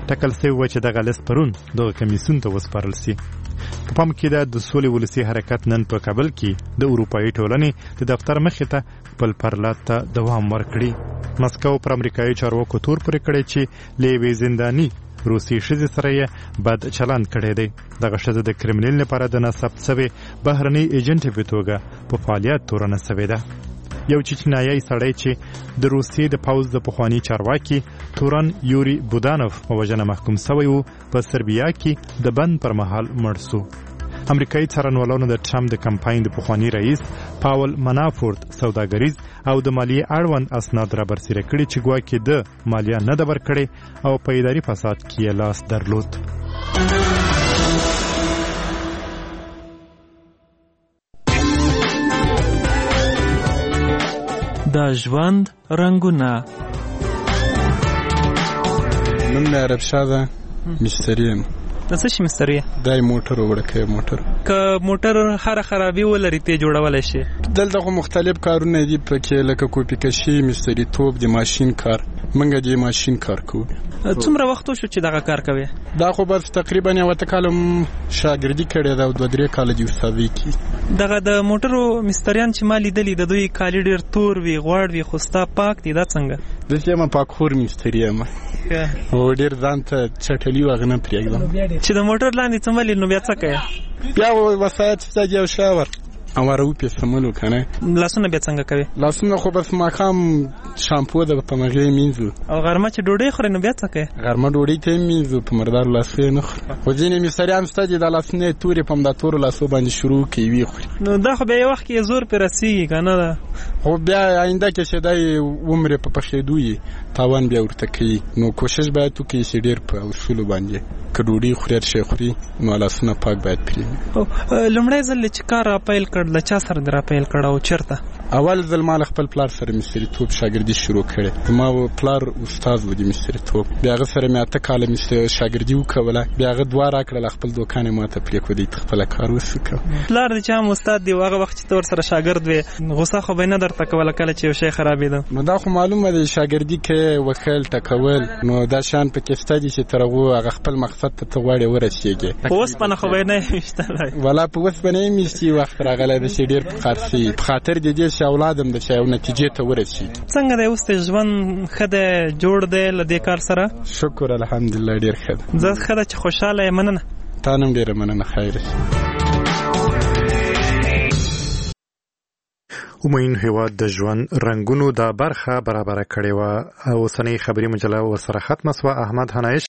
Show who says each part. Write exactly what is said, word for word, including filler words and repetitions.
Speaker 1: ټاکل شوی و چې دغه لیست پرون دغه کمیسیون ته وسپارل سي. په پام کې ده د سولې ولسي حرکت نن په کابل کې د اروپایي ټولنې د دفتر مخې ته خپل پرلات ته دوام ورکړي. مسکو پر امریکایي چارواکو تور پورې کړی چې له یوې زنداني روسي ښځې سره یې بد چلند کړی دی. دغه ښځه د کرملین لپاره د نصب شوې بهرنۍ ایجنټې په توګه په فعالیت تورنه شوې ده. یو چچنایي سړی چې د روسیې د پوځ د پخواني چارواکي تورن یوري بودانوف په وژنه محکوم شوی و په سربیا کې د بند پر مهال مړ شو. امریکایي څارنوالانو د ټرمپ د کمپاین د پخواني رئیس پاول منافورت سوداګریز او د مالیې اړوند اسناد را برسېره کړي چې ګواکې د مالیه نه ده ورکړې او په اداري فساد کې یې لاس درلود.
Speaker 2: د ژوند رنګونه.
Speaker 3: نوم مې عربشاه ده، مشتری یم.
Speaker 2: د څه شي مستری؟
Speaker 3: دای موټر وړکه موټر.
Speaker 2: که موټر هر خرابي ولري ته جوړولای شي.
Speaker 3: دلته خو مختلف کارونه دي پکې لکه کوپی کشي، مستری توپ، د ماشين کار. منګه د ماشين کار کوو.
Speaker 2: څومره وخت شو چې دغه کار کوي؟
Speaker 3: دا خو بس تقریبا یو تکالم شاګردي کړې دا د درې کال دی استادي کی.
Speaker 2: دغه د موټرو مستریان چې مالي دلی د دوی کالی ډیر تور وی غوړ وی خوستا پاک دي دا څنګه؟
Speaker 3: د سیمه پاکخور مستری یم. او ډیر ځان ته چټلی وغنه پریږدم.
Speaker 2: چې د موټر لاندې څملې نو بیا څه کوي؟
Speaker 3: بیا وسایت ستاسو یو شاور امر او په سملو کنه.
Speaker 2: لاسونه بیا څنګه کوي؟
Speaker 3: لاسونه خو بس ماخام شامپو د په مغې مینځو.
Speaker 2: او غرمه چې ډوډۍ خوري نو بیا څه کوي؟
Speaker 3: غرمه ډوډۍ ته مینځو په مردار لاسونه نه خوري. خو ځینې مستریان ستاسو د لاسونه توري په مدا تور لاسو باندې شروع کوي خوري.
Speaker 2: نو دا خو به یو وخت کې زور پر رسیږي کنه دا.
Speaker 3: خو بیا آینده کې شدای عمر په پخېدوي تاوان بیا ورته کوي. نو کوشش باید وکړي چې ډیر په اصول باندې کډوډي خوري شي خوري نو لاسونه پاک باید پرې.
Speaker 2: او لمړی ځل چې کار اپیل کړ د چا سره در اپیل کړه او چرته؟
Speaker 3: اول ځل مال خپل پلار سره مستری توپ شاګردي شروع کړه. ما پلار استاد و د مستری توپ. بیا غ سره مې اته کال مستری شاګردي وکوله. بیا غ دوه راکړه خپل دکان ما ته پرې کو دي خپل کار وسکه. پلار
Speaker 2: د چا استاد دی هغه وخت چې تور سره شاګرد وي غوسه خو به نه درته کوله کله چې یو شی خرابېده.
Speaker 3: نو دا خو معلومه ده شاګردي کې وکیل ټکول نو دا شان په کې ستدي چې ترغه هغه خپل مقصد ته ته غواړي ورسېږي.
Speaker 2: اوس په نه خو به نه مشتلای
Speaker 3: ولا په اوس باندې میستي وخت راغله د شي ډیر په خاطر په خاطر د دې چې اولادم د شاو نتیجې ته ورسېږي.
Speaker 2: څنګه دی اوس ته ژوند خده جوړ دی لدې کار سره؟
Speaker 3: شکر الحمدلله ډیر ښه ده.
Speaker 2: زه خده چې خوشاله یم. مننه.
Speaker 3: تانم ډیر مننه. خیر.
Speaker 1: ومین هیواد د ژوند رنگونو دا برخه برابر کړې و. اوسنۍ خبري مجله ورسره ختمه سوه. احمد هنایش